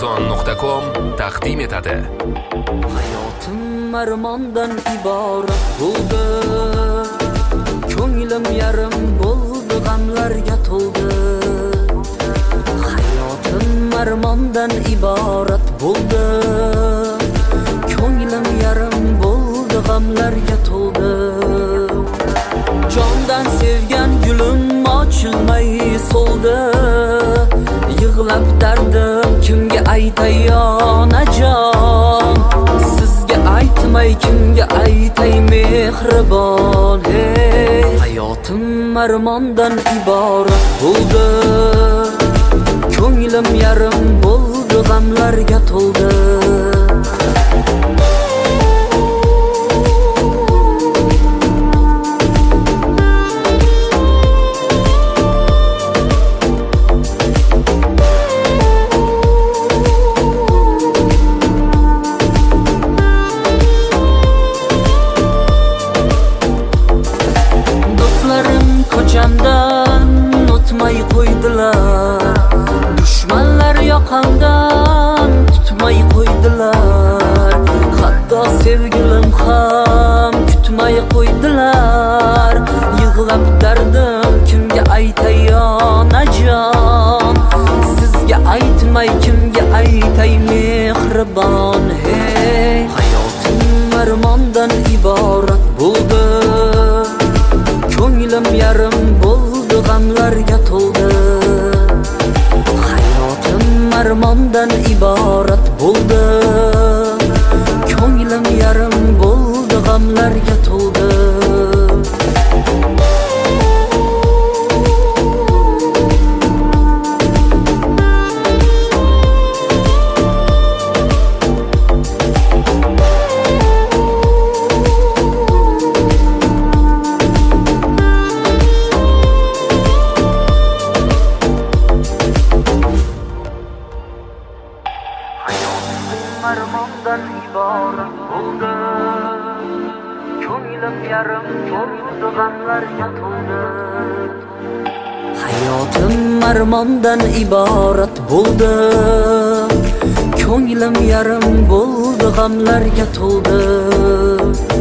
Arzon.com taqdim etadi. Hayotim armondan iborat bo'ldi. Ko'nglim yarim bo'ldi, g'amlarga to'ldi. Hayotim armondan iborat bo'ldi. Ko'nglim yarim bo'ldi, g'amlarga to'ldi. Jondan sevgan gulim ochilmay so'ldi. Yig'lab dardim kimga aytay onajon? Sizga aytmay kimga aytay mehribon? Hey, hayotim armondan iborat bo'ldi. Ko'nglim yarim bo'ldi, g'amlarga to'ldi. Ko'chamdan o'tmay qo'ydilar. Dushmanlar yoqamdan tutmay qo'ydilar. Hatto sevgilim ham kutmay qo'ydilar. Yig'lab dardim kimga aytay onajon? Sizga aytmay kimga aytay mehribon? Hey, hayotim armondan iborat bo'ldi. Ko'nglim yarim bo'ldi, g'amlarga to'ldi. Hayotim armondan iborat bo'ldi. Ko'nglim yarim bo'ldi, g'amlarga to'ldi. Armondan iborat bo'ldi. Ko'nglim yarim bo'ldi, g'amlarga to'ldi. Hayotim armondan iborat bo'ldi. Ko'nglim yarim bo'ldi, g'amlarga to'ldi.